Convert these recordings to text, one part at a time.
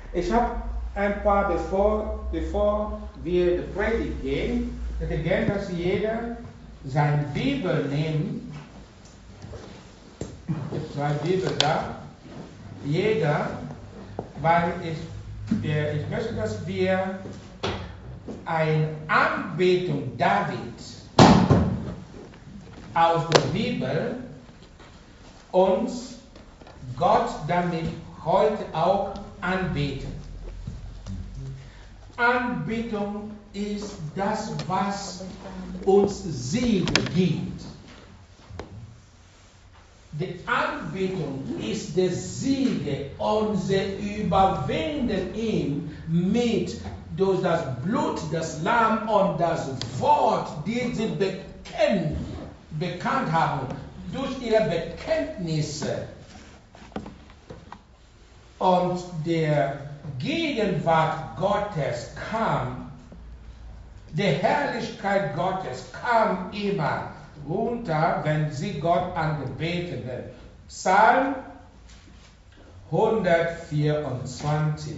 Ich habe ein paar, bevor wir die Predigt gehen, hätte gern, dass jeder seine Bibel nimmt. Es gibt zwei Bibel da. Jeder, weil ich möchte, dass wir eine Anbetung Davids aus der Bibel uns Gott damit heute auch anbeten. Anbetung ist das, was uns Sieg gibt. Die Anbetung ist der Sieg und sie überwinden ihn durch das Blut des Lammes und das Wort, die sie bekannt haben, durch ihre Bekenntnisse. Und der Gegenwart Gottes kam, die Herrlichkeit Gottes kam immer runter, wenn sie Gott angebeten haben. Psalm 124,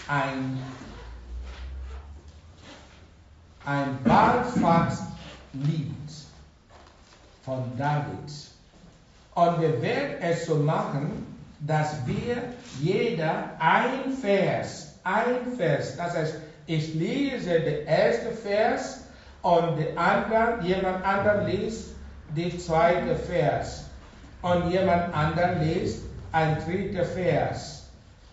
ein Wallfahrtslied von David. Und wir werden es so machen, dass wir jeder ein Vers, das heißt, ich lese den ersten Vers und jemand anderes liest den zweiten Vers und jemand anderes liest ein dritter Vers.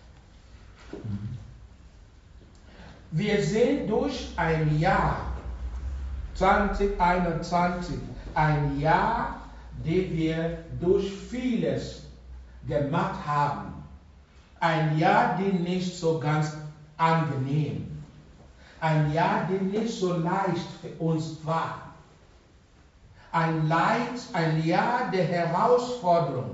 Wir sind durch ein Jahr 2021, ein Jahr, das wir durch vieles gemacht haben. Ein Jahr, das nicht so ganz angenehm. Ein Jahr, das nicht so leicht für uns war. Ein Jahr der Herausforderung.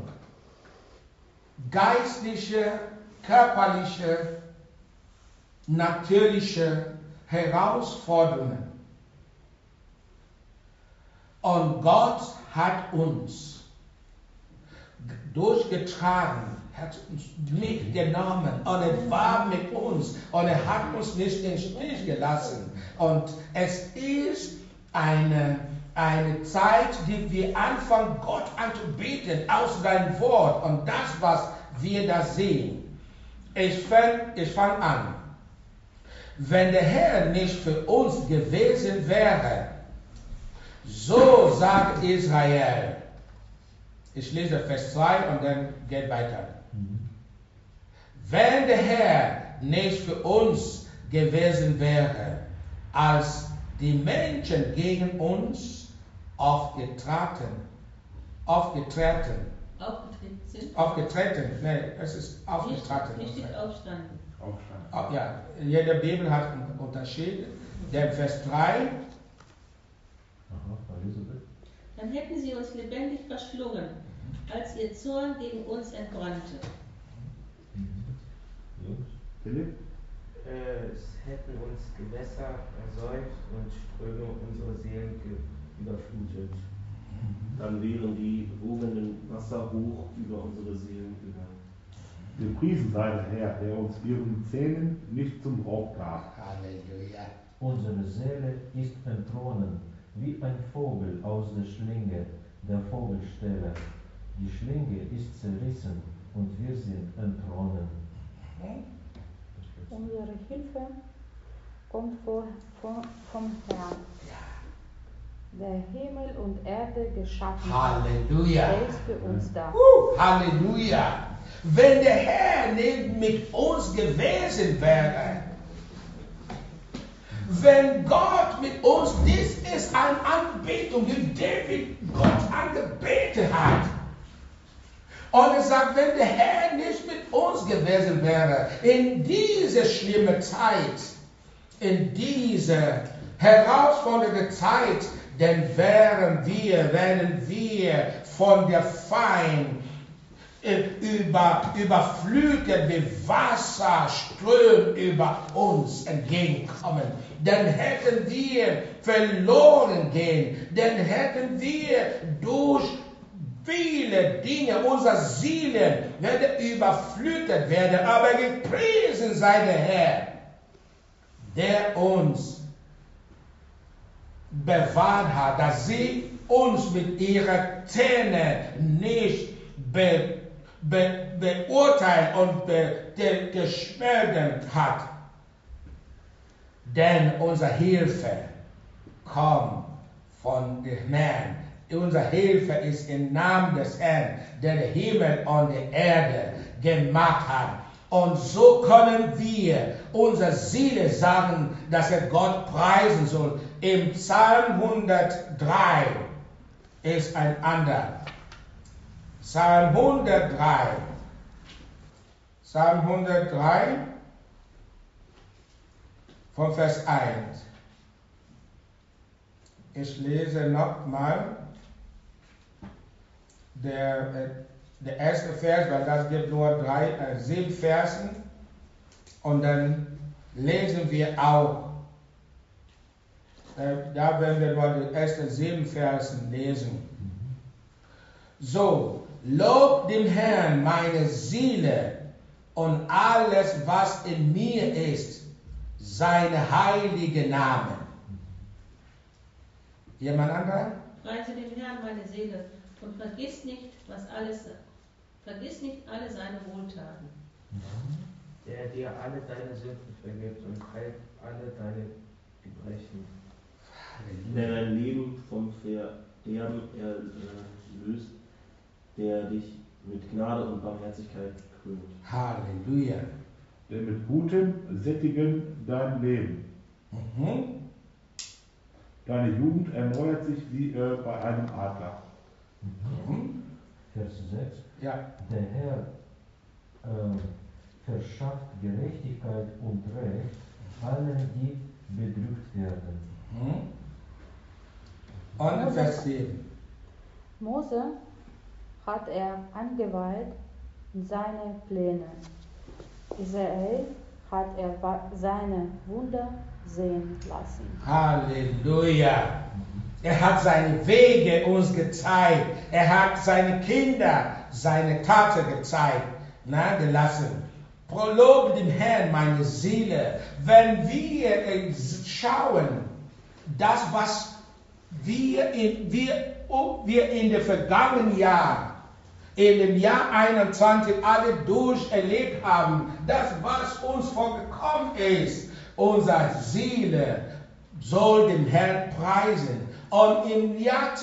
Geistliche, körperliche, natürliche Herausforderungen. Und Gott hat uns durchgetragen, hat uns mitgenommen und er war mit uns und er hat uns nicht im Stich gelassen. Und es ist eine Zeit, die wir anfangen, Gott anzubeten aus seinem Wort und das, was wir da sehen. Ich fange an. Wenn der Herr nicht für uns gewesen wäre, so sagt Israel. Ich lese Vers 2 und dann geht weiter. Wenn der Herr nicht für uns gewesen wäre, als die Menschen gegen uns aufgetreten sind. Nein, es ist aufgetreten. Nicht aufstanden. Ja, jede Bibel hat einen Unterschied. Der Vers 3. Dann hätten sie uns lebendig verschlungen, als ihr Zorn gegen uns entbrannte. Philipp? Es hätten uns Gewässer ersäuft und Ströme unsere Seelen überflutet. Dann wären die wogenden Wasser hoch über unsere Seelen gegangen. Gepriesen sei der Herr, der uns ihren Zähnen nicht zum Raub gab. Halleluja. Unsere Seele ist entronnen, wie ein Vogel aus der Schlinge der Vogelsteller. Die Schlinge ist zerrissen und wir sind entronnen. Unsere Hilfe kommt vom Herrn, der Himmel und Erde geschaffen hat. Halleluja. Er ist für uns da. Halleluja. Wenn der Herr nicht mit uns gewesen wäre, wenn Gott mit uns, dies ist eine Anbetung, die David Gott angebetet hat. Und er sagt, wenn der Herr nicht mit uns gewesen wäre, in diese schlimme Zeit, in diese herausfordernde Zeit, dann wären wir von der Feind überflutet mit Wasserströmen über uns entgegenkommen. Dann hätten wir verloren gehen. Dann hätten wir durch viele Dinge, unsere Seelen werden überflutet werden. Aber gepriesen sei sei der Herr, der uns bewahrt hat, dass sie uns mit ihren Zähnen nicht beurteilt und geschmälert hat. Denn unsere Hilfe kommt von dem Herrn. Unsere Hilfe ist im Namen des Herrn, der den Himmel und die Erde gemacht hat. Und so können wir unsere Seele sagen, dass er Gott preisen soll. Im Psalm 103 ist ein anderer. Psalm 103. Psalm 103 von Vers 1. Ich lese nochmal der erste Vers, weil das gibt nur 7 Versen. Und dann lesen wir auch, da werden wir nur die ersten 7 Versen lesen. So, lob dem Herrn meine Seele und alles, was in mir ist, seine heilige Namen. Jemand anderer? Preise dem Herrn meine Seele und vergiss nicht alle seine Wohltaten. Der dir alle deine Sünden vergibt und heilt alle deine Gebrechen. Der dein Leben vom Verderben erlöst, der dich mit Gnade und Barmherzigkeit krönt. Halleluja. Der mit Gutem sättigen dein Leben. Deine Jugend erneuert sich wie bei einem Adler. Vers 6. Ja. Der Herr verschafft Gerechtigkeit und Recht allen, die bedrückt werden. Und Vers 7. Mose hat er eingeweiht in seine Pläne. Israel hat er seine Wunder sehen lassen. Halleluja. Er hat seine Wege uns gezeigt. Er hat seine Kinder seine Taten gezeigt, gelassen. Lobe dem Herrn meine Seele. Wenn wir schauen, das was wir in dem vergangenen Jahr, in dem Jahr 21 alle durcherlebt haben, das was uns vorgekommen ist, unsere Seele soll den Herrn preisen. Und im Jahr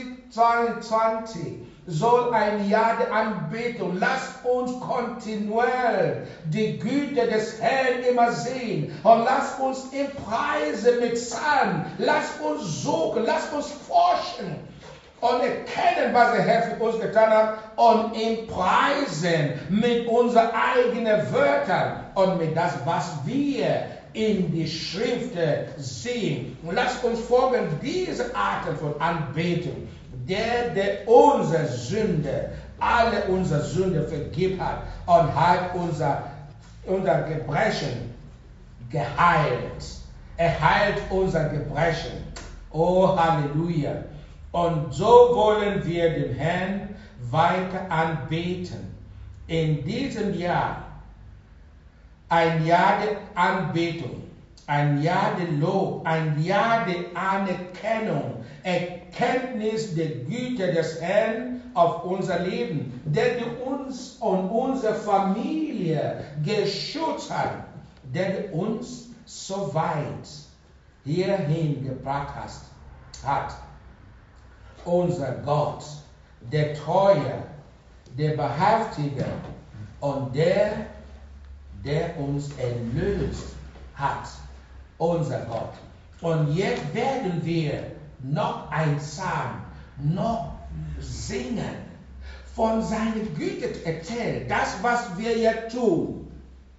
2022 soll ein Jahr der Anbetung. Lasst uns kontinuell die Güte des Herrn immer sehen. Und lasst uns ihn preisen mit Psalmen. Lasst uns suchen, lasst uns forschen und erkennen, was der Herr für uns getan hat und ihn preisen mit unseren eigenen Wörtern und mit das, was wir in die Schrift sehen. Und lasst uns folgen diese Arten von Anbetung. Der unsere Sünde, alle unsere Sünde vergibt hat und hat unser Gebrechen geheilt. Er heilt unser Gebrechen. Oh, Halleluja. Und so wollen wir den Herrn weiter anbeten. In diesem Jahr ein Jahr der Anbetung, ein Jahr der Lob, ein Jahr der Anerkennung, Erkenntnis der Güte des Herrn auf unser Leben, der uns und unsere Familie geschützt hat, der uns so weit hierhin gebracht hat. Unser Gott, der Treue, der Wahrhaftige und der uns erlöst hat, unser Gott. Und jetzt werden wir noch ein Psalm, noch singen, von seiner Güte erzählen, das, was wir jetzt tun.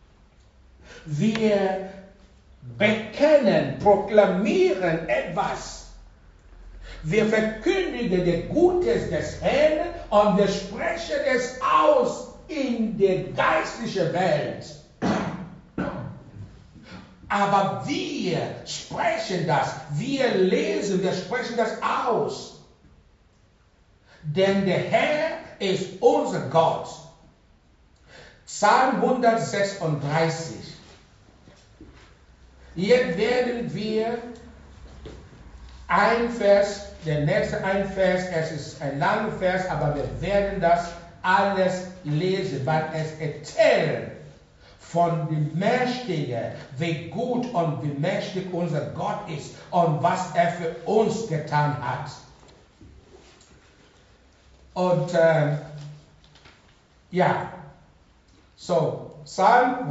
Wir bekennen, proklamieren etwas. Wir verkündigen das Gutes des Herrn und wir sprechen es aus in die geistliche Welt. Aber wir sprechen das, wir lesen, wir sprechen das aus. Denn der Herr ist unser Gott. Psalm 136. Jetzt werden wir ein Vers, der nächste ein Vers, es ist ein langer Vers, aber wir werden das alles lesen, weil es erzählt von dem Mächtigen, wie gut und wie mächtig unser Gott ist und was er für uns getan hat. Und ja, so Psalm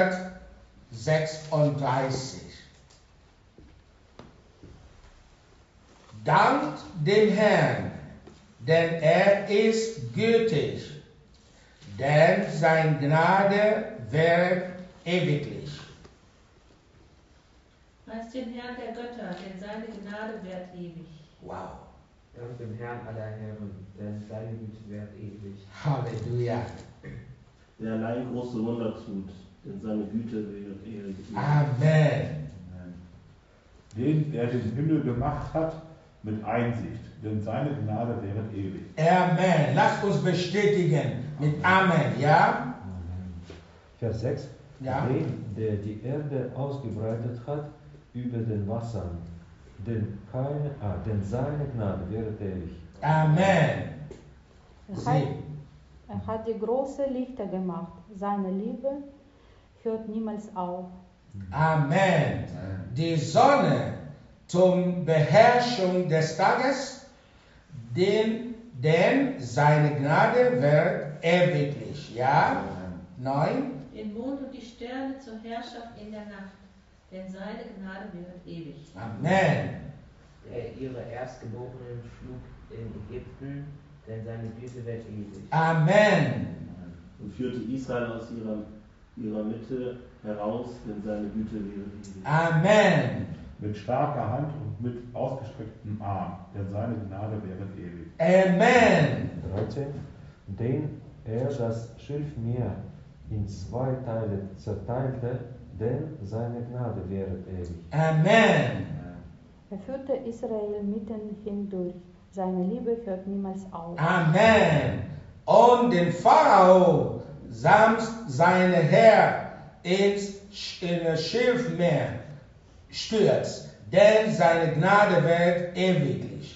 136. Dankt dem Herrn, denn er ist gütig, denn seine Gnade währt ewiglich. Preist den Herrn der Götter, denn seine Gnade währt ewig. Wow. Dank dem Herrn aller Herren, denn seine Güte währt ewig. Halleluja. Der allein große Wunder tut, denn seine Güte währt ewig. Amen. Den, der den Himmel gemacht hat, mit Einsicht, denn seine Gnade währet ewig. Amen. Lasst uns bestätigen mit Amen, ja? Vers 6. Ja. Den, der die Erde ausgebreitet hat über den Wassern, denn seine Gnade währet ewig. Amen. Er hat die großen Lichter gemacht. Seine Liebe hört niemals auf. Amen. Die Sonne zum Beherrschung des Tages, denn seine Gnade wird ewiglich. Ja? 9. Den Mond und die Sterne zur Herrschaft in der Nacht, denn seine Gnade währt ewig. Amen. Der ihre Erstgeborenen schlug in Ägypten, denn seine Güte währt ewig. Amen. Und führte Israel aus ihrer Mitte heraus, denn seine Güte währt ewig. Amen. Mit starker Hand und mit ausgestrecktem Arm, denn seine Gnade währet ewig. Amen. 13. Den er das Schilfmeer in 2 Teile zerteilte, denn seine Gnade währet ewig. Amen. Er führte Israel mitten hindurch. Seine Liebe hört niemals auf. Amen. Und den Pharao samt seine Herr ins Schilfmeer stürzt, denn seine Gnade wird ewiglich.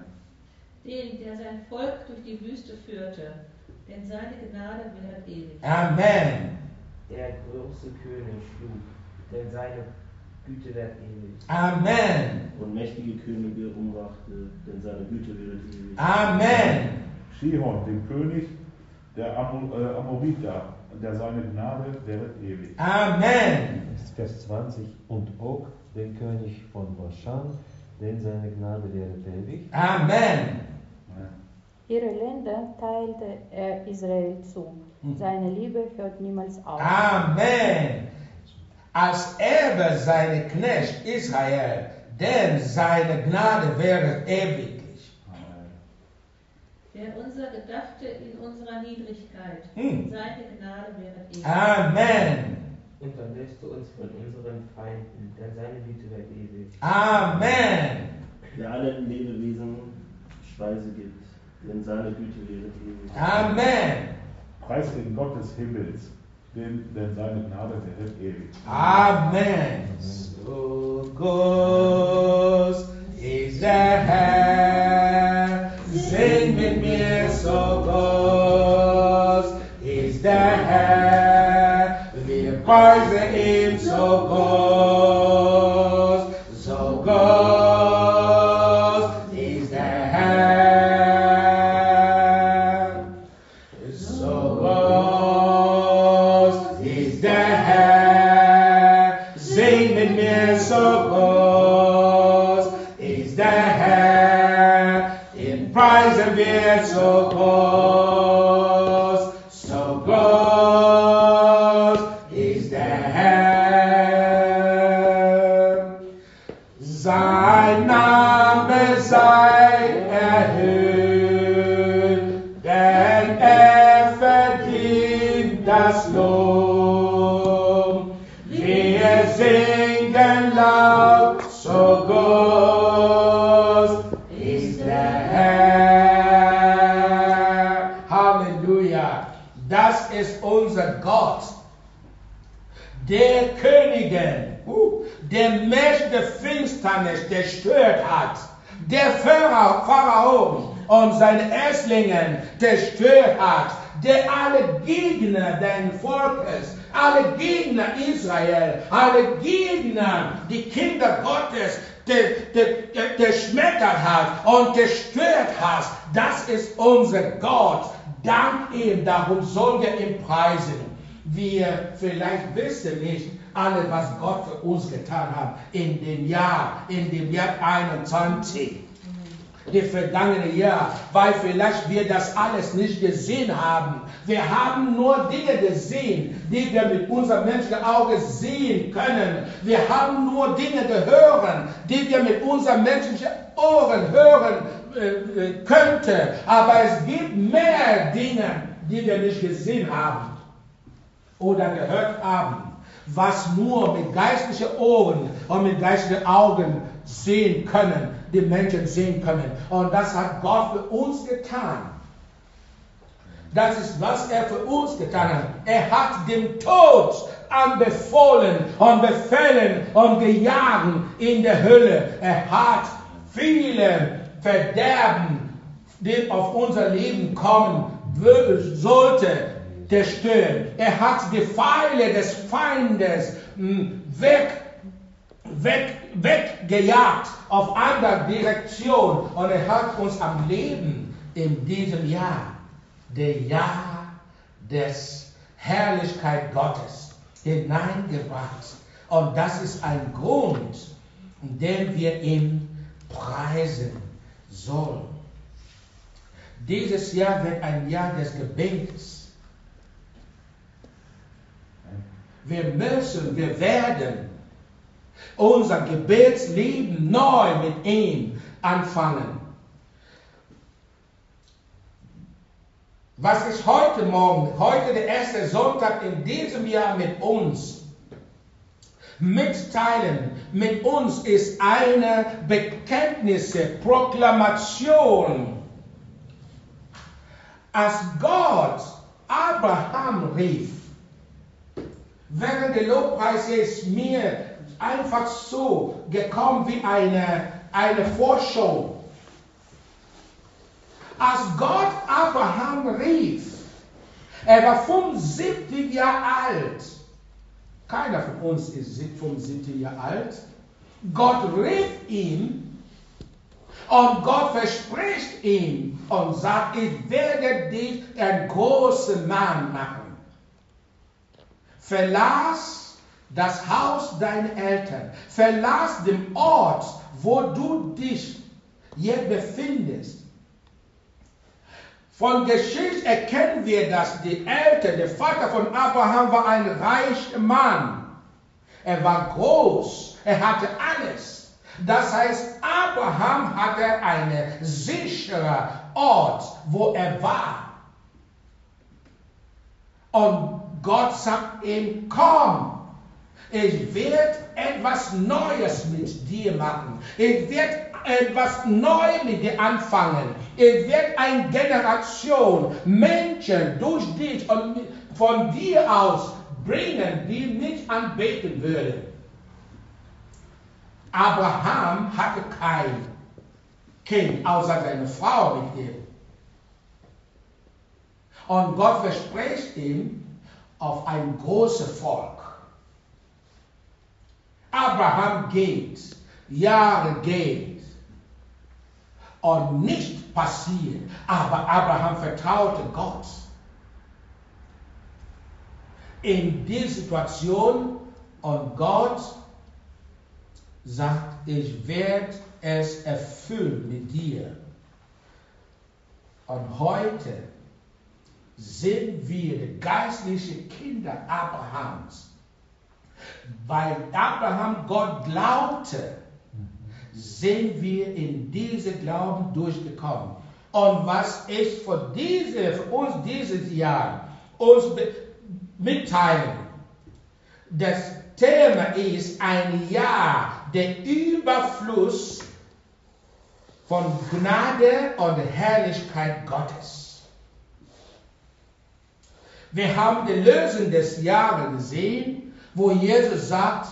Den, der sein Volk durch die Wüste führte, denn seine Gnade währt ewig. Amen. Der große König schlug, denn seine Güte währt ewig. Amen. Und mächtige Könige umbrachte, denn seine Güte währet ewig. Amen. Sihon, den König der Amoriter, der seine Gnade währet ewig. Amen. Vers 20. Und Og, den König von Baschan, denn seine Gnade währet ewig. Amen. Ihre Länder teilte er Israel zu. Seine Liebe hört niemals auf. Amen. Als Erbe seine Knecht Israel, denn seine Gnade wäre ewiglich. Der unser gedachte in unserer Niedrigkeit, seine Gnade währet ewig. Amen. Und dann lässt du uns von unseren Feinden, denn seine Güte währt ewig. Amen. Der allen Lebewesen Speise gibt, denn seine Güte währet ewig. Amen. Preis den Gott des Himmels, denn seine Gnade währet ewig. Amen. So groß ist der Herr, sing mit mir, so groß ist der Herr, wir preisen ihn, so groß ist der Herr, so groß ist der Herr, sing mit mir, so groß ist der Herr, ihn preisen wir, so groß ist der Herr. Sein Name sei erhöht, denn er verdient das Lob. Wir singen laut, so groß ist der Herr. Halleluja. Das ist unser Gott, der Könige, der Mächte der Finsternis zerstört hat, der Pharao und seine Erstlinge zerstört hat, der alle Gegner deines Volkes, alle Gegner Israel, alle Gegner, die Kinder Gottes, geschmettert hat und zerstört hat. Das ist unser Gott. Dank ihm, darum sollen wir ihn preisen. Wir vielleicht wissen nicht alle, was Gott für uns getan hat in dem Jahr 21. Das vergangene Jahr, weil vielleicht wir das alles nicht gesehen haben. Wir haben nur Dinge gesehen, die wir mit unserem menschlichen Auge sehen können. Wir haben nur Dinge gehört, die wir mit unseren menschlichen Ohren hören könnten. Aber es gibt mehr Dinge, die wir nicht gesehen haben oder gehört haben, was nur mit geistlichen Ohren und mit geistlichen Augen sehen können, die Menschen sehen können. Und das hat Gott für uns getan. Das ist, was er für uns getan hat. Er hat dem Tod anbefohlen und befehlen und gejagt in der Hölle. Er hat viele Verderben, die auf unser Leben kommen sollte, zerstören. Er hat die Pfeile des Feindes weggejagt auf andere Direktion, und er hat uns am Leben in diesem Jahr, der Jahr des Herrlichkeit Gottes, hineingebracht. Und das ist ein Grund, den wir ihm preisen sollen. Dieses Jahr wird ein Jahr des Gebets. Wir werden unser Gebetsleben neu mit ihm anfangen. Was ist heute Morgen, heute der erste Sonntag in diesem Jahr mit uns mitteilen? Mit uns ist eine Bekenntnisse, Proklamation. Als Gott Abraham rief, während der Lobpreis ist mir einfach so gekommen wie eine Vorschau. Als Gott Abraham rief, er war 75 Jahre alt. Keiner von uns ist 75 Jahre alt. Gott rief ihn und Gott verspricht ihm und sagt, ich werde dich ein großer Mann machen. Verlass das Haus deiner Eltern. Verlass den Ort, wo du dich jetzt befindest. Von Geschichte erkennen wir, dass die Eltern, der Vater von Abraham war ein reicher Mann. Er war groß, er hatte alles. Das heißt, Abraham hatte einen sicheren Ort, wo er war. Und Gott sagt ihm, komm, ich werde etwas Neues mit dir machen. Ich werde etwas Neues mit dir anfangen. Ich werde eine Generation Menschen durch dich und von dir aus bringen, die mich anbeten würden. Abraham hatte kein Kind, außer seine Frau mit ihm. Und Gott verspricht ihm auf ein großes Volk. Abraham geht, Jahre geht und nichts passiert, aber Abraham vertraute Gott. In dieser Situation, und Gott sagt, ich werde es erfüllen mit dir. Und heute sind wir die geistlichen Kinder Abrahams. Weil Abraham Gott glaubte, sind wir in diesen Glauben durchgekommen. Und was ich für uns dieses Jahr uns mitteilen, das Thema ist ein Jahr der Überfluss von Gnade und Herrlichkeit Gottes. Wir haben die Lösung des Jahres gesehen, wo Jesus sagt,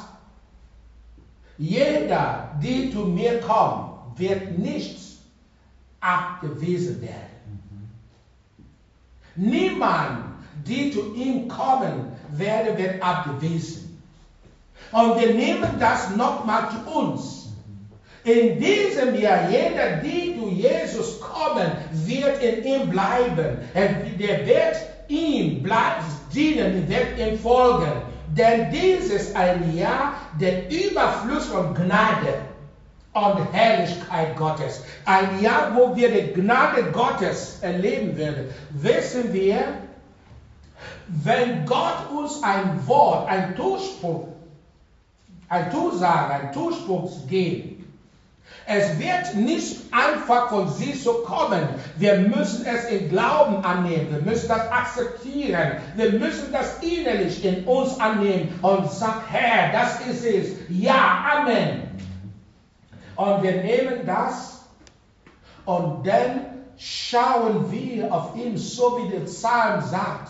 jeder, der zu mir kommt, wird nicht abgewiesen werden. Niemand, der zu ihm kommen werde, wird abgewiesen. Und wir nehmen das nochmal zu uns. In diesem Jahr, jeder, der zu Jesus kommen, wird in ihm bleiben. Der wird ihm dienen, wird ihm folgen. Denn dies ist ein Jahr der Überfluss von Gnade und Herrlichkeit Gottes. Ein Jahr, wo wir die Gnade Gottes erleben werden. Wissen wir, wenn Gott uns ein Wort, ein Zuspruch, ein Zusage, ein Zuspruch gibt, es wird nicht einfach von sich so kommen. Wir müssen es im Glauben annehmen. Wir müssen das akzeptieren. Wir müssen das innerlich in uns annehmen und sagen, Herr, das ist es. Ja, Amen. Und wir nehmen das und dann schauen wir auf ihn, so wie der Psalm sagt.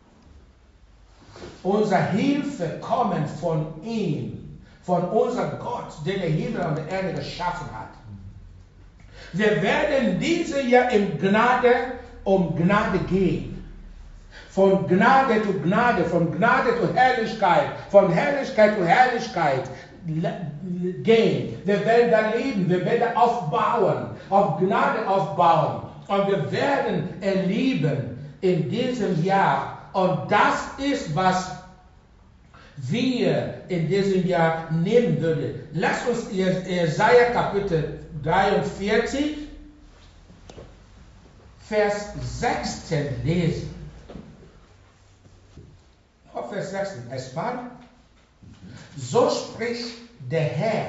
Unsere Hilfe kommt von ihm. Von unserem Gott, der den Himmel und die Erde geschaffen hat. Wir werden dieses Jahr in Gnade um Gnade gehen. Von Gnade zu Gnade, von Gnade zu Herrlichkeit, von Herrlichkeit zu Herrlichkeit gehen. Wir werden da leben, wir werden aufbauen, auf Gnade aufbauen. Und wir werden erleben in diesem Jahr. Und das ist, was wir in diesem Jahr nehmen würden. Lass uns Jesaja Kapitel 43, Vers 16 lesen. Auf Vers 16. Es war, so spricht der Herr,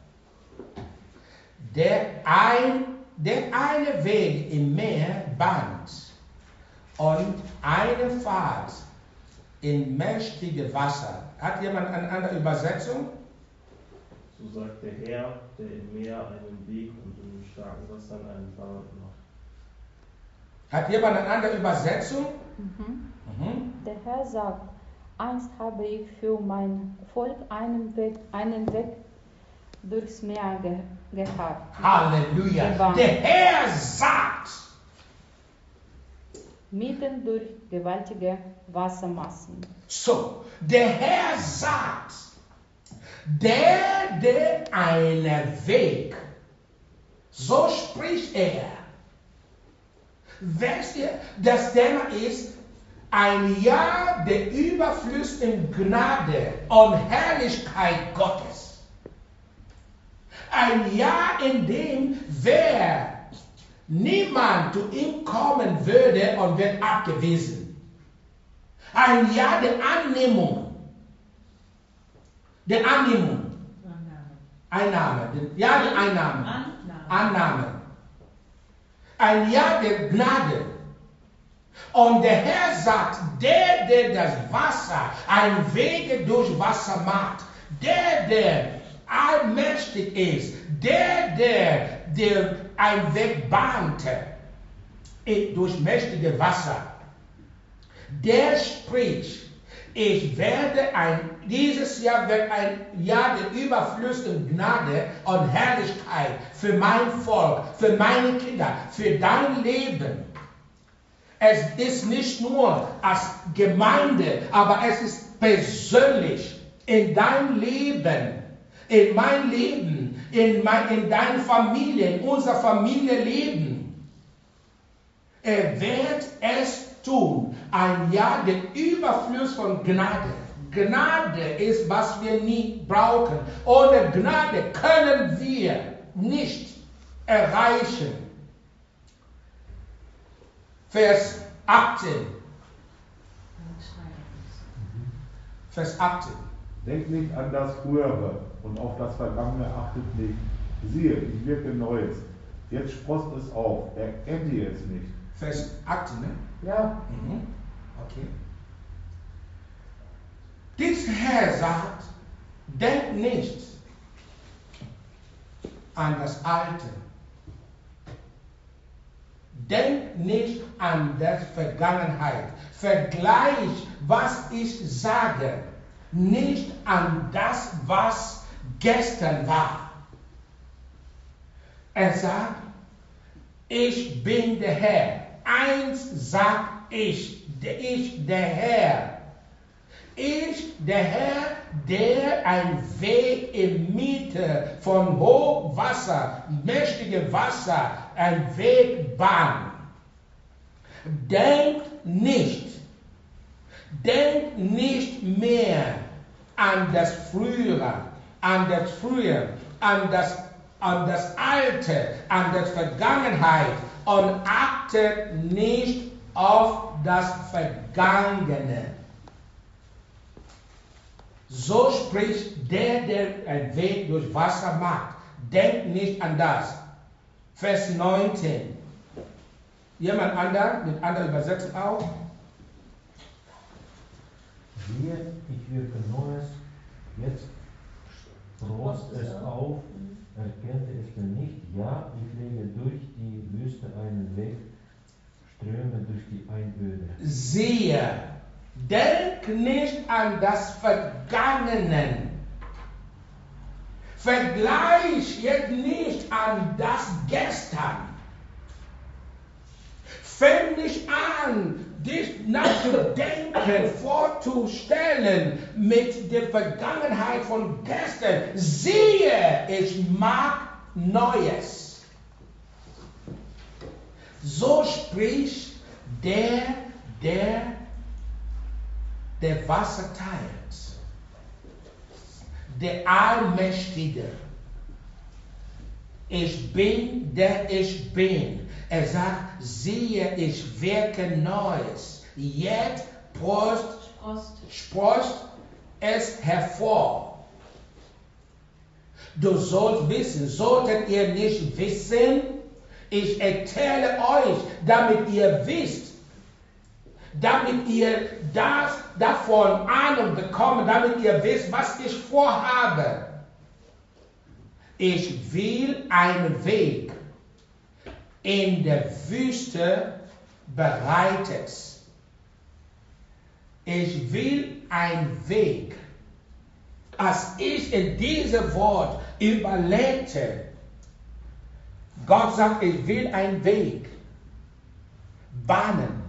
der eine Weg im Meer bahnt und eine Fahrt in mächtige Wasser. Hat jemand eine andere Übersetzung? So sagt der Herr, der im Meer einen Weg und in starken Wassern einen Pfad macht. Hat jemand eine andere Übersetzung? Der Herr sagt, einst habe ich für mein Volk einen Weg durchs Meer gehabt. Halleluja. Gebannt. Der Herr sagt, Mitten durch gewaltige Wassermassen. so, der Herr sagt, der einen Weg, so spricht er. Wisst ihr, das Thema ist ein Jahr der Überfluss in Gnade und Herrlichkeit Gottes. Ein Jahr, in dem niemand zu ihm kommen würde und wird abgewiesen. Ein Jahr der Annehmung. Der Annehmung. Einnahme. Ja, die Einnahme. Annahme. Ein Jahr der Gnade. Und der Herr sagt, der das Wasser, ein Weg durch Wasser macht, der allmächtig ist, der ein Weg bahnte durch mächtige Wasser, der spricht, dieses Jahr wird ein Jahr der Überfluss in Gnade und Herrlichkeit für mein Volk, für meine Kinder, für dein Leben. Es ist nicht nur als Gemeinde, aber es ist persönlich in dein Leben, in mein Leben, in deine Familie, in unser Familienleben. Er wird es tun. Ein Jahr der Überfluss von Gnade. Gnade ist, was wir nie brauchen. Ohne Gnade können wir nicht erreichen. Vers 18. Vers 18. Denkt nicht an das Frühere und auf das Vergangene achtet nicht. Siehe, ich wirke Neues. Jetzt sproßt es auf. Erkennt ihr es nicht? Vers 18, ne? Ja. Okay. Dies Herr sagt, denkt nicht an das Alte. Denkt nicht an die Vergangenheit. Vergleich, was ich sage, nicht an das, was gestern war. Er sagt, ich bin der Herr. Eins sagt ich, der Herr. Ich, der Herr, der ein Weg in Mitte von Hochwasser, mächtigem Wasser, ein Weg bahnt. Denkt nicht mehr an das Frühere, an das Alte, an das Vergangenheit und achtet nicht auf das Vergangene. So spricht der einen Weg durch Wasser macht. Denkt nicht an das. Vers 19. Jemand anderer, mit anderer Übersetzung auch? Siehe, ich wirke Neues, jetzt sproßt es auf, erkennt es denn nicht? Ja, ich lege durch die Wüste einen Weg, Ströme durch die Einöde. Siehe, denk nicht an das Vergangene. Vergleich jetzt nicht an das Gestern. Fäng nicht an, dich nachzudenken, vorzustellen mit der Vergangenheit von gestern. Siehe, ich mag Neues. So spricht der Wasser teilt, der Allmächtige. Ich bin, der ich bin. Er sagt, siehe, ich wirke Neues. Jetzt sproßt es hervor. Du sollst wissen, solltet ihr nicht wissen, ich erzähle euch, damit ihr wisst, damit ihr davon Ahnung bekommt, damit ihr wisst, was ich vorhabe. Ich will einen Weg in der Wüste bereitet. Ich will einen Weg. Als ich in diesem Wort überlegte, Gott sagt, ich will einen Weg bahnen.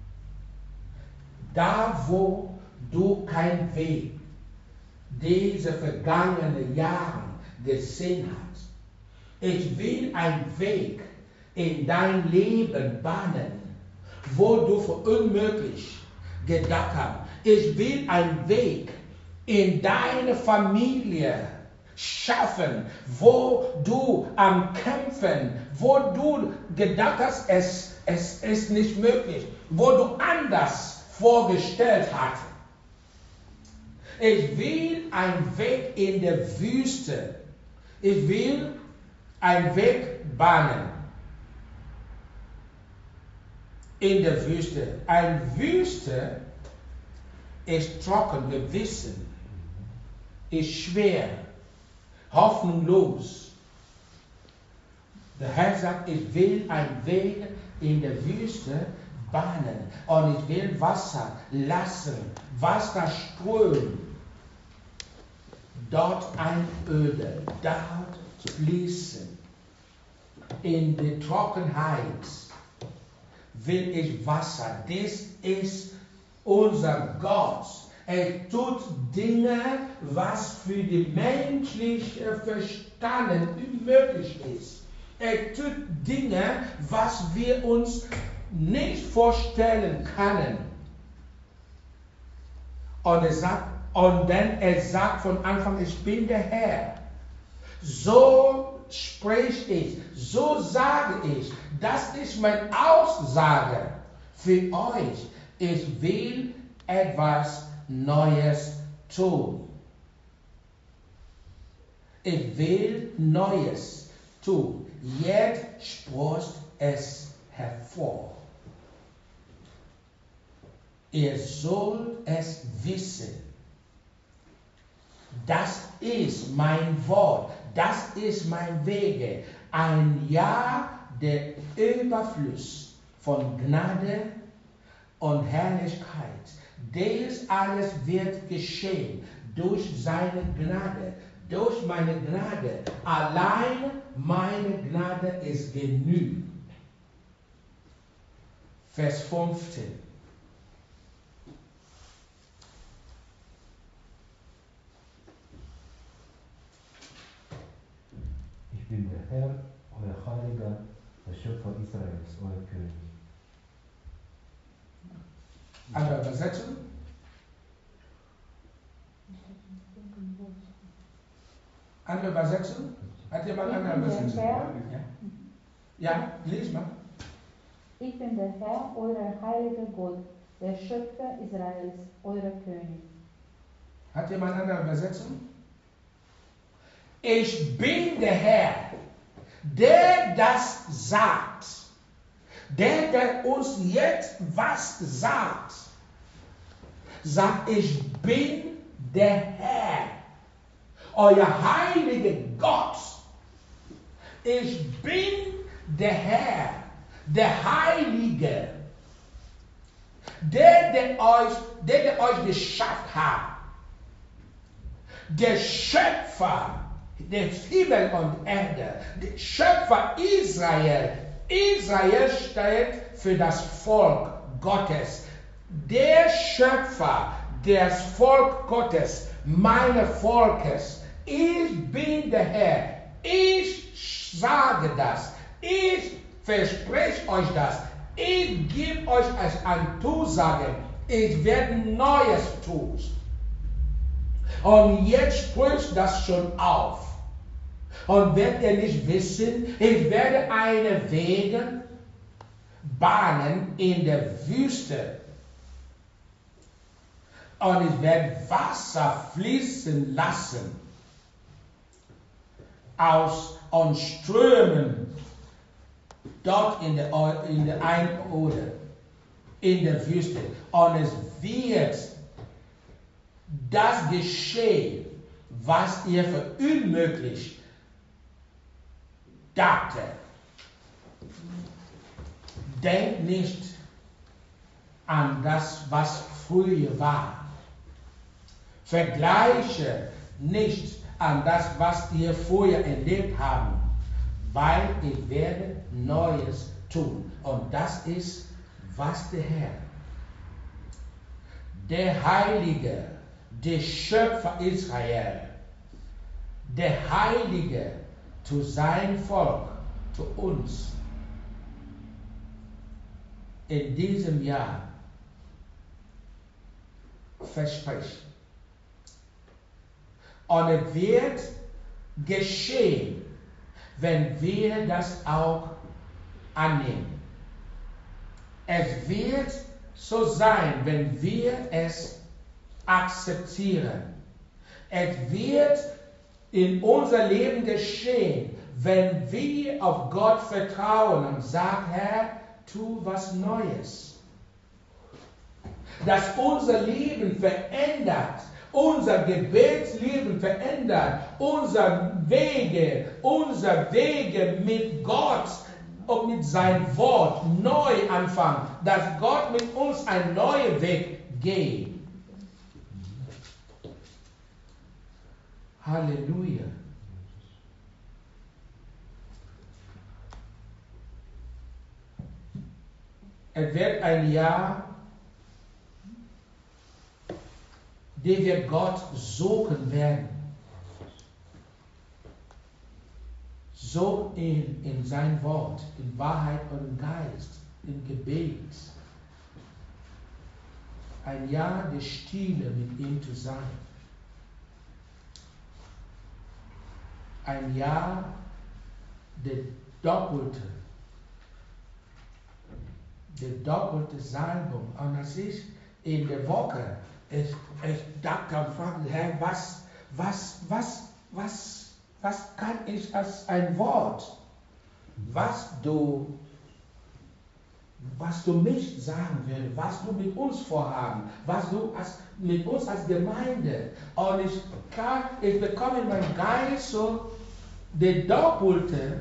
Da, wo du keinen Weg diese vergangenen Jahre gesehen hast. Ich will einen Weg in dein Leben bahnen, wo du für unmöglich gedacht hast. Ich will einen Weg in deine Familie schaffen, wo du am Kämpfen, wo du gedacht hast, es ist nicht möglich, wo du anders vorgestellt hast. Ich will einen Weg in der Wüste. Ich will einen Weg bahnen. In der Wüste. Eine Wüste ist trocken, wir wissen, ist schwer, hoffnungslos. Der Herr sagt, ich will einen Weg in der Wüste bahnen und ich will Wasser lassen, Wasser strömen. Dort Einöde, dort fließen. In der Trockenheit will ich Wasser. Das ist unser Gott. Er tut Dinge, was für die menschliche Verstand unmöglich ist. Er tut Dinge, was wir uns nicht vorstellen können. Und dann er sagt von Anfang, ich bin der Herr. So spreche ich, so sage ich. Das ist meine Aussage für euch. Ich will etwas Neues tun. Ich will Neues tun. Jetzt sprost es hervor. Ihr sollt es wissen. Das ist mein Wort. Das ist mein Wege. Ein Jahr der Überfluss von Gnade und Herrlichkeit. Dies alles wird geschehen durch seine Gnade, durch meine Gnade. Allein meine Gnade ist genug. Vers 15. Ich bin der Herr, euer Heiliger, der Schöpfer Israels, euer König. Andere Übersetzung? Andere Übersetzung? Hat jemand eine andere Übersetzung? Ja, ja, lies mal. Ich bin der Herr, euer heiliger Gott, der Schöpfer Israels, euer König. Hat jemand eine andere Übersetzung? Ich bin der Herr, der das sagt, der uns jetzt was sagt. Sagt, ich bin der Herr, euer heiliger Gott. Ich bin der Herr, der Heilige, der euch geschaffen hat, der Schöpfer des Himmels und Erde, der Schöpfer Israel. Israel steht für das Volk Gottes. Der Schöpfer des Volk Gottes, meines Volkes. Ich bin der Herr. Ich sage das. Ich verspreche euch das. Ich gebe euch als eine Zusage. Ich werde Neues tun. Und jetzt spricht das schon auf. Und werdet ihr nicht wissen, ich werde eine Wege bahnen in der Wüste. Und ich werde Wasser fließen lassen aus und Strömen dort in der Einöde, in der Wüste. Und es wird das geschehen, was ihr für unmöglich dachte. Denkt nicht an das, was früher war. Vergleiche nicht an das, was ihr vorher erlebt habt, weil ich werde Neues tun. Und das ist, was der Herr, der Heilige, der Schöpfer Israel, der Heilige zu seinem Volk, zu uns, in diesem Jahr verspricht. Und es wird geschehen, wenn wir das auch annehmen. Es wird so sein, wenn wir es akzeptieren. Es wird in unser Leben geschehen, wenn wir auf Gott vertrauen und sagen, Herr, tu was Neues. Dass unser Leben verändert, unser Gebetsleben verändert, unsere Wege mit Gott und mit seinem Wort neu anfangen, dass Gott mit uns einen neuen Weg geht. Halleluja. Es wird ein Jahr, den wir Gott suchen werden. So in sein Wort, in Wahrheit und im Geist, im Gebet. Ein Jahr der Stille mit ihm zu sein. Ein Jahr der doppelte Salbung. Und als ich in der Woche, ich dachte am Fragen, Herr, was kann ich als ein Wort, was du mich sagen willst, was du mit uns vorhaben, was du mit uns als Gemeinde. Und ich bekomme in meinem Geist so die doppelte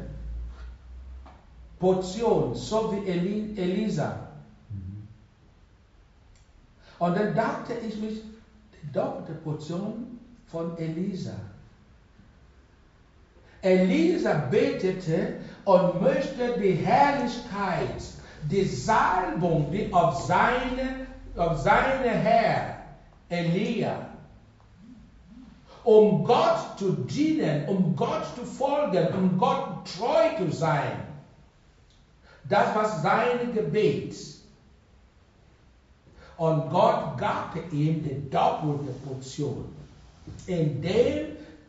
Portion, so wie Elisa. Und dann dachte ich mich, die doppelte Portion von Elisa. Elisa betete und möchte die Herrlichkeit, die Salbung, die auf seine Herr, Elia, um Gott zu dienen, um Gott zu folgen, um Gott treu zu sein. Das war sein Gebet. Und Gott gab ihm die doppelte Portion, indem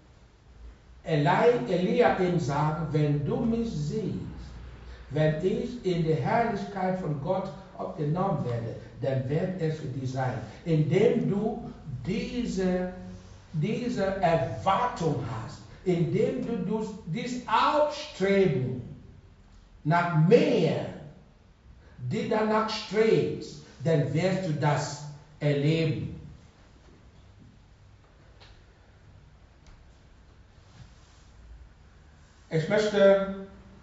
Elia ihm sagt, wenn du mich siehst, wenn ich in die Herrlichkeit von Gott aufgenommen werde, dann wird es für dich sein. Indem du diese Erwartung hast, indem du dieses Aufstreben nach mehr, die danach strebst, dann wirst du das erleben. Ich möchte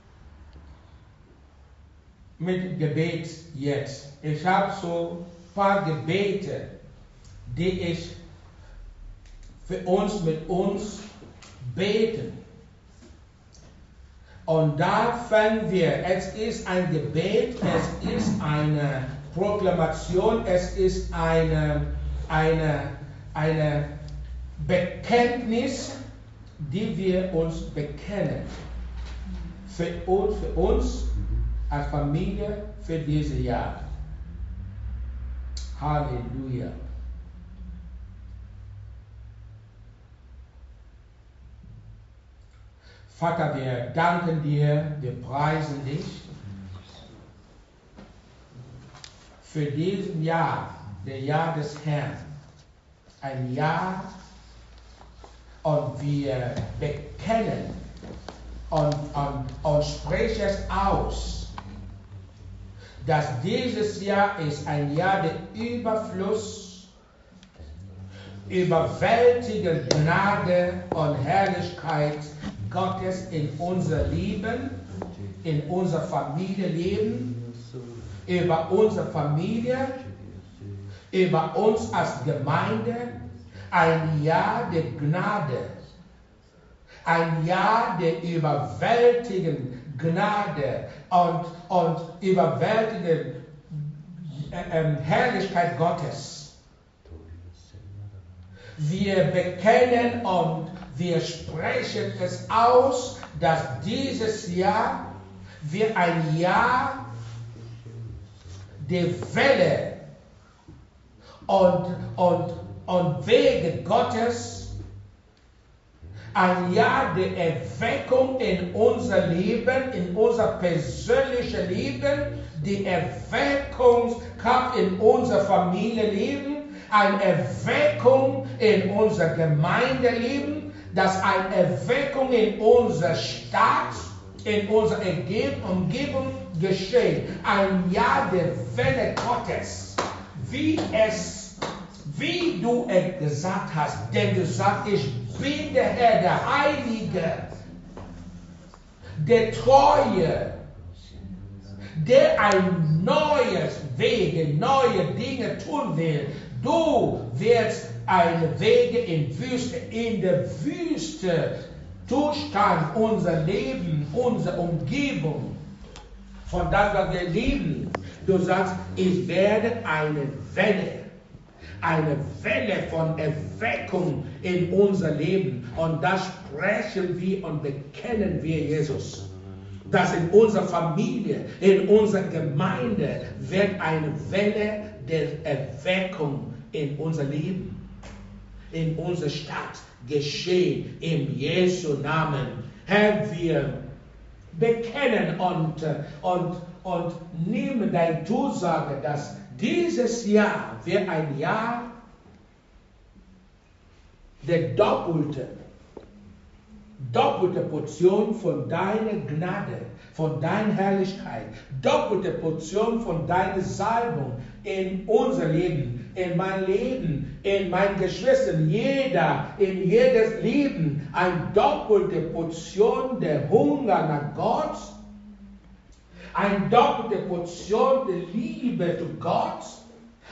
mit Gebet jetzt. Ich habe so ein paar Gebete, die ich mit uns beten. Und da fangen wir. Es ist ein Gebet, es ist eine Proklamation, es ist eine Bekenntnis, die wir uns bekennen. Für uns als Familie für dieses Jahr. Halleluja. Vater, wir danken dir, wir preisen dich für dieses Jahr, das Jahr des Herrn. Ein Jahr, und wir bekennen und sprechen es aus, dass dieses Jahr ist ein Jahr der Überfluss, überwältigende Gnade und Herrlichkeit Gottes in unser Leben, in unser Familienleben, über unsere Familie, über uns als Gemeinde, ein Jahr der Gnade, ein Jahr der überwältigenden Gnade und überwältigenden Herrlichkeit Gottes. Wir bekennen und wir sprechen es aus, dass dieses Jahr wird ein Jahr der Welle und Wege Gottes, ein Jahr der Erweckung in unser Leben, in unser persönliches Leben, die Erweckungskraft in unser Familienleben, eine Erweckung in unser Gemeindeleben, dass eine Erweckung in unserer Stadt, in unserer Umgebung geschieht. Ein Jahr der Welle Gottes, wie du es gesagt hast, denn du sagst, ich bin der Herr, der Heilige, der Treue, der ein neues Wege, neue Dinge tun will. Du wirst eine Wege in der Wüste Zustand, unser Leben, unsere Umgebung, von das, was wir lieben. Du sagst, ich werde eine Welle von Erweckung in unser Leben. Und das sprechen wir und bekennen wir, Jesus. Dass in unserer Familie, in unserer Gemeinde wird eine Welle der Erweckung in unser Leben, in unserer Stadt geschehen, im Jesu Namen. Herr, wir bekennen und nehmen deine Zusage, dass dieses Jahr wird ein Jahr der doppelte Portion von deiner Gnade, von deiner Herrlichkeit, doppelte Portion von deiner Salbung in unser Leben, in mein Leben, in meinen Geschwistern, in jedes Leben, eine doppelte Portion der Hunger nach Gott, eine doppelte Portion der Liebe zu Gott,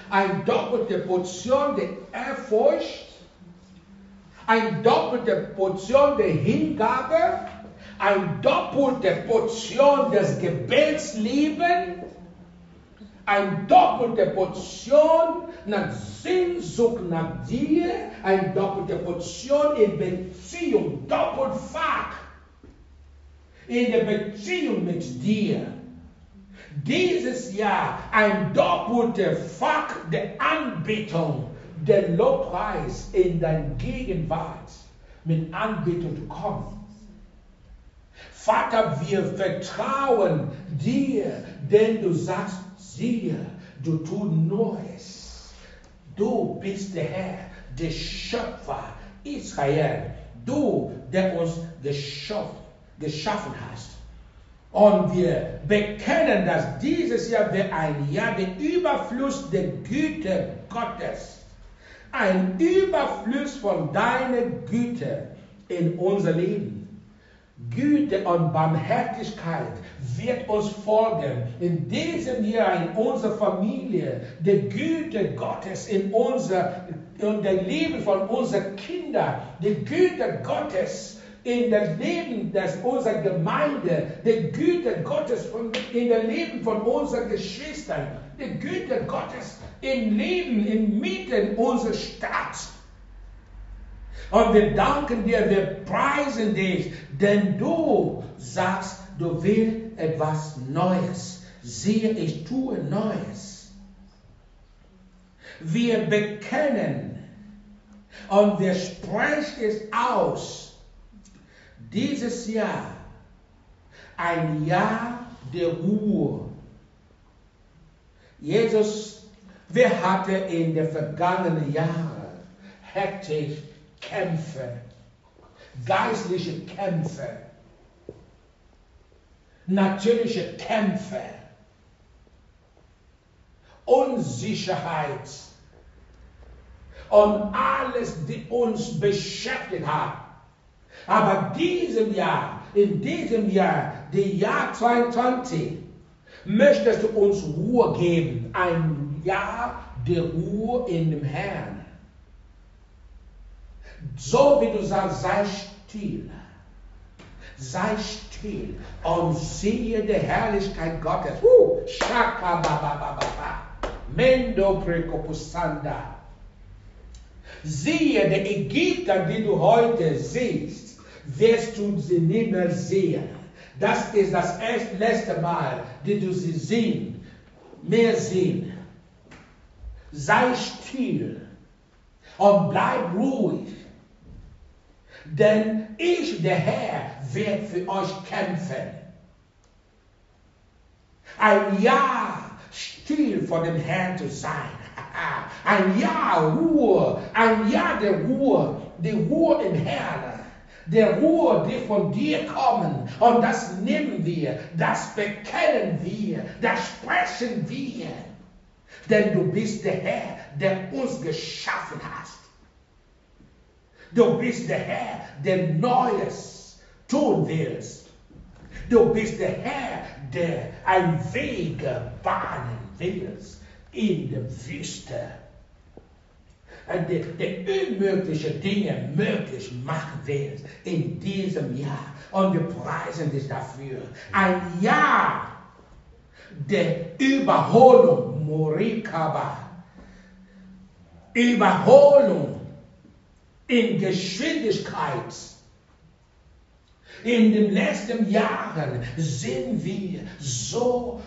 eine doppelte Portion der Ehrfurcht, eine doppelte Portion der Hingabe, eine doppelte Portion des Gebetslebens, eine doppelte Portion nach Sehnsucht nach dir, eine doppelte Portion in Beziehung, doppelfach in der Beziehung mit dir. Dieses Jahr ein doppelter Fach der Anbetung, der Lobpreis in deine Gegenwart mit Anbetung zu kommen. Vater, wir vertrauen dir, denn du sagst, siehe, du tust Neues. Du bist der Herr, der Schöpfer Israel. Du, der uns geschaffen hast. Und wir bekennen, dass dieses Jahr wird ein Jahr der Überfluss der Güte Gottes. Ein Überfluss von deiner Güte in unser Leben. Güte und Barmherzigkeit wird uns folgen. In diesem Jahr in unserer Familie, die Güte Gottes in der Leben von unseren Kindern, die Güte Gottes in das Leben unserer Gemeinde, die Güte Gottes in das Leben von unseren Geschwistern, die Güte Gottes im Leben, inmitten unserer Stadt. Und wir danken dir, wir preisen dich, denn du sagst, du willst etwas Neues. Siehe, ich tue Neues. Wir bekennen und wir sprechen es aus. Dieses Jahr, ein Jahr der Ruhe. Jesus, wir hatten in den vergangenen Jahren hektisch Kämpfe, geistliche Kämpfe, natürliche Kämpfe, Unsicherheit und alles, die uns beschäftigt hat. Aber in diesem Jahr, das Jahr 2020, möchtest du uns Ruhe geben, ein Jahr der Ruhe in dem Herrn. So wie du sagst, sei still und sehe die Herrlichkeit Gottes. Mendo prekopusanda. Siehe, die Ägypter, die du heute siehst, wirst du sie nicht mehr sehen. Das ist das letzte Mal, dass du sie sehen. Sei still und bleib ruhig. Denn ich, der Herr, werde für euch kämpfen. Ein Jahr still vor dem Herrn zu sein. Ein Jahr Ruhe, ein Jahr der Ruhe, die Ruhe im Herrn. Der Ruhe, die von dir kommen. Und das nehmen wir, das bekennen wir, das sprechen wir. Denn du bist der Herr, der uns geschaffen hat. Du bist der Herr, der Neues tun willst. Du bist der Herr, der einen Weg bahnen willst in der Wüste. Der unmögliche Dinge möglich machen willst in diesem Jahr. Und wir preisen dich dafür. Ein Jahr der Überholung, Morikaba. Überholung in Geschwindigkeit. In den letzten Jahren sind wir so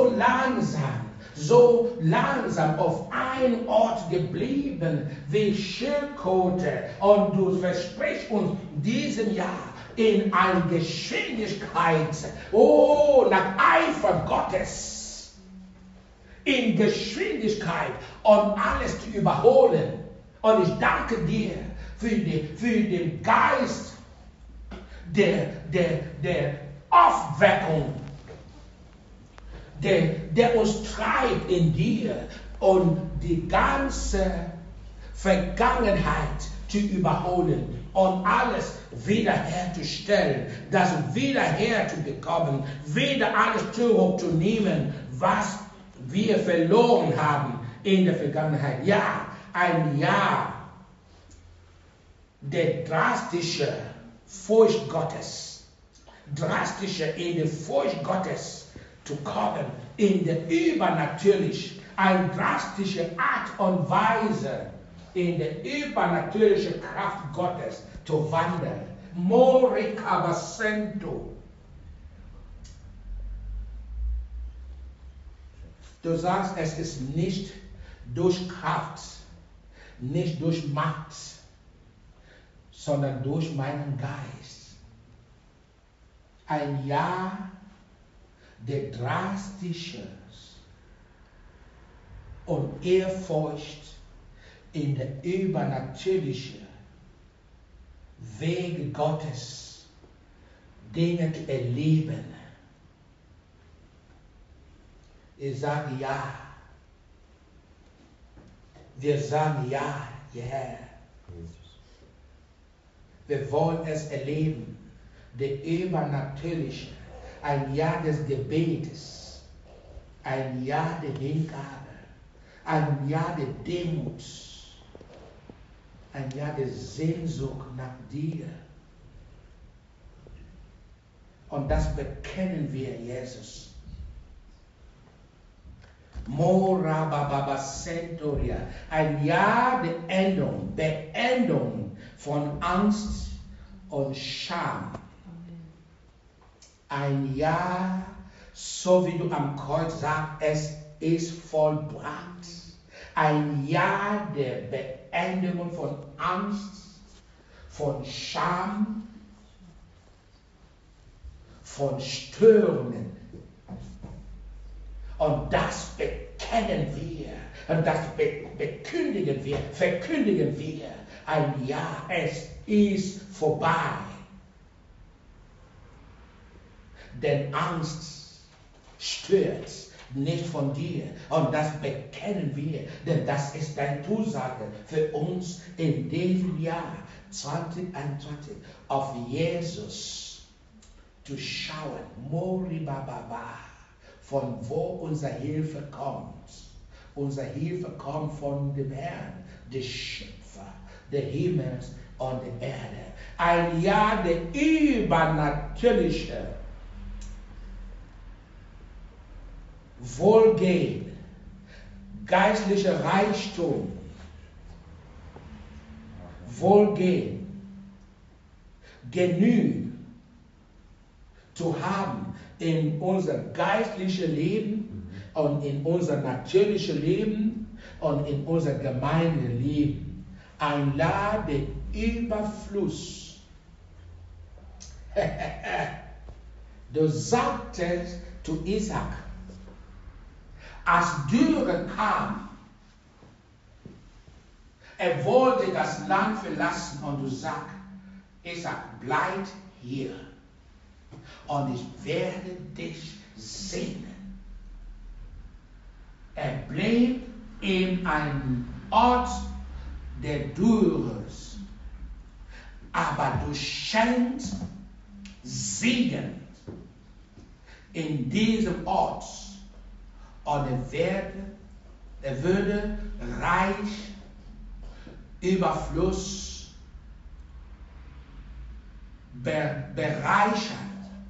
langsam auf einem Ort geblieben wie Schildkröte. Und du versprichst uns diesem Jahr in einer Geschwindigkeit, nach Eifer Gottes, in Geschwindigkeit und alles zu überholen. Und ich danke dir für den Geist der Aufweckung, der uns treibt in dir und die ganze Vergangenheit zu überholen und alles wiederherzustellen, das wiederherzubekommen, wieder alles zurückzunehmen, was wir verloren haben in der Vergangenheit. Ja, ein Ja der drastische Furcht Gottes. Drastische in der Furcht Gottes zu kommen, in der übernatürlich, eine drastische Art und Weise, in der übernatürlichen Kraft Gottes zu wandeln. Morikabasento. Du sagst, es ist nicht durch Kraft, nicht durch Macht, sondern durch meinen Geist. Ein Ja der drastisches und Ehrfurcht in der übernatürlichen Wege Gottes Dinge zu erleben. Ich sage ja. Wir sagen ja, yeah. Wir wollen es erleben, der übernatürliche, ein Ja des Gebetes, ein Ja der Hingabe, ein Ja der Demut, ein Ja der Sehnsucht nach dir. Und das bekennen wir, Jesus. Morababa Centuria, ein Ja der Beendung von Angst und Scham. Ein Ja, so wie du am Kreuz sagst, es ist vollbracht. Ein Ja der Beendigung von Angst, von Scham, von Störungen. Und das bekennen wir. Und das verkündigen wir. Ein Ja, es ist vorbei. Denn Angst stört nicht von dir. Und das bekennen wir. Denn das ist deine Zusage für uns in diesem Jahr 2021 auf Jesus zu schauen. Moribababa. Von wo unsere Hilfe kommt. Unsere Hilfe kommt von dem Herrn, der Schöpfer des Himmels und der Erde. Ein Ja der übernatürliche Wohlgehen, geistlicher Reichtum, Wohlgehen, Genüge zu haben in unser geistliches Leben und in unser natürliches Leben und in unser Gemeindeleben. Ein Ja der Überfluss. Du sagtest zu Isaac, als Dürre kam, er wollte das Land verlassen und du sagst, Isaac, bleib hier. Und ich werde dich segnen. Er blieb in einem Ort der Dürres, aber du schenkst Segen in diesem Ort. Und er würde reich, Überfluss, bereichern.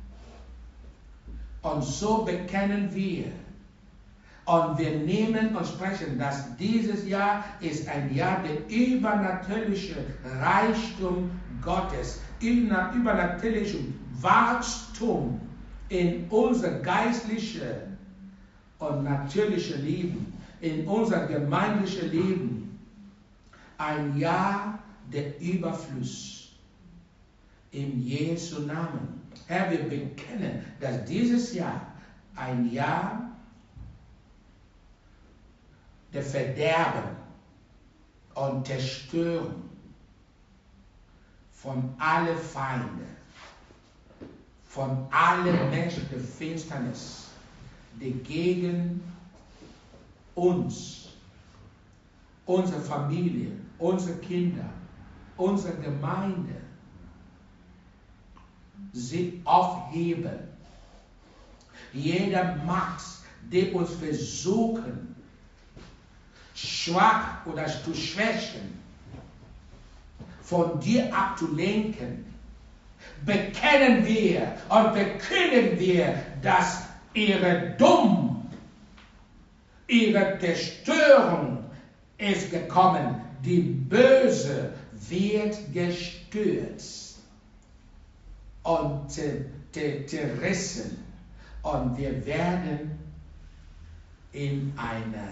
Und so bekennen wir und wir nehmen und sprechen, dass dieses Jahr ist ein Jahr der übernatürlichen Reichtum Gottes, übernatürlichen Wachstum in unser geistliches und natürliches Leben, in unser gemeindliches Leben. Ein Jahr der Überfluss. In Jesu Namen. Herr, wir bekennen, dass dieses Jahr ein Jahr der Verderben und Zerstörung von allen Feinden, von allen Menschen der Finsternis, die gegen uns, unsere Familie, unsere Kinder, unsere Gemeinde, sie aufheben. Jeder Macht, die uns versuchen, schwach oder zu schwächen, von dir abzulenken, bekennen wir und verkünden wir, dass ihre Zerstörung ist gekommen. Die Böse wird gestürzt und zerrissen. Und wir werden in eine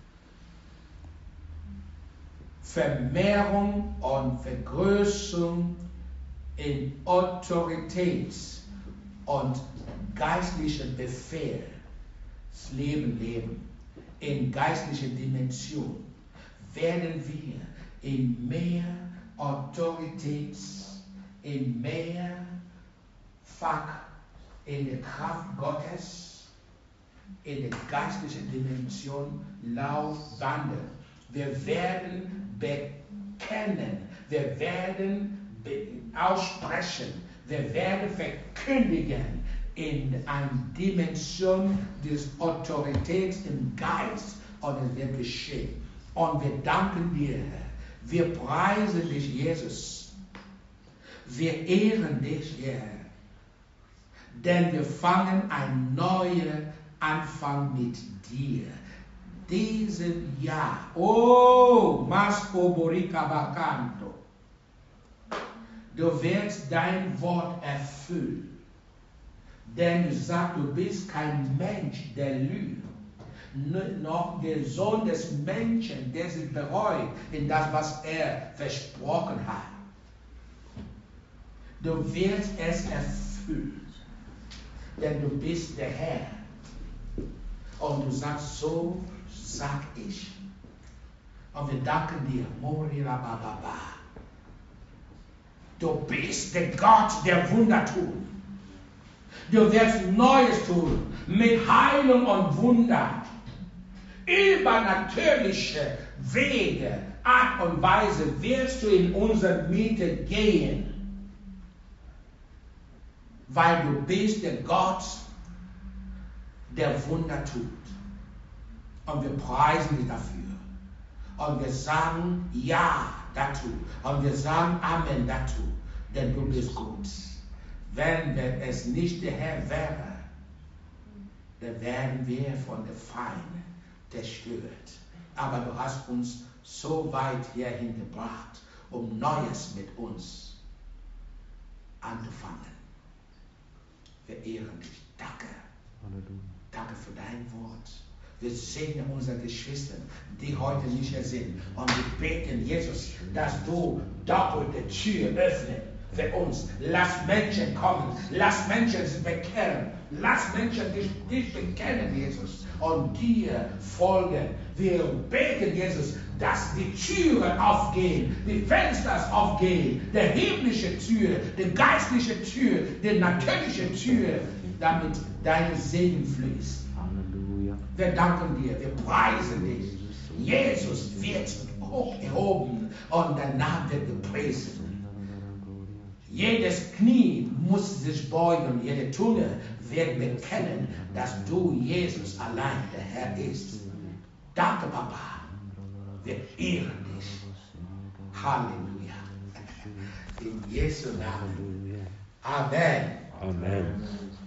Vermehrung und Vergrößerung in Autorität und geistlichen Befehl das Leben leben. In geistlicher Dimension werden wir in mehr Autorität, in mehr Fach, in der Kraft Gottes, in der geistlichen Dimension wandeln. Wir werden bekennen, wir werden aussprechen, wir werden verkündigen in einer Dimension des Autorität im Geist und es wird geschehen. Und wir danken dir, wir preisen dich, Jesus. Wir ehren dich, Herr. Denn wir fangen einen neuen Anfang mit dir. Diesem Jahr. Oh, Masco Borika Bacanto. Du wirst dein Wort erfüllen. Denn du sagst, du bist kein Mensch, der lügt. Noch der Sohn des Menschen, der sich bereut in das, was er versprochen hat. Du wirst es erfüllen. Denn du bist der Herr. Und du sagst, so sag ich. Und wir danken dir, Morira Bababa. Du bist der Gott, der Wunder tut. Du wirst Neues tun, mit Heilung und Wunder. Übernatürliche Wege, Art und Weise wirst du in unsere Mitte gehen. Weil du bist der Gott, der Wunder tut. Und wir preisen dich dafür. Und wir sagen Ja dazu. Und wir sagen Amen dazu. Denn du bist gut. Wenn es nicht der Herr wäre, dann wären wir von der Feind zerstört. Aber du hast uns so weit hierhin gebracht, um Neues mit uns anzufangen. Wir ehren dich. Danke. Danke für dein Wort. Wir segnen unsere Geschwister, die heute nicht hier sind. Und wir beten, Jesus, dass du doppelte Tür öffnest für uns. Lass Menschen kommen. Lass Menschen sich bekehren. Lass Menschen dich bekennen, Jesus, und dir folgen. Wir beten, Jesus, dass die Türen aufgehen, die Fenster aufgehen, die himmlische Tür, die geistliche Tür, die natürliche Tür, damit dein Segen fließt. Halleluja. Wir danken dir, wir preisen dich. Jesus wird hoch erhoben und dein Name wird gepriesen. Jedes Knie muss sich beugen, jede Zunge wird bekennen, dass du, Jesus, allein der Herr bist. Danke, Papa. Wir ehren dich. Halleluja. In Jesu Namen. Amen. Amen.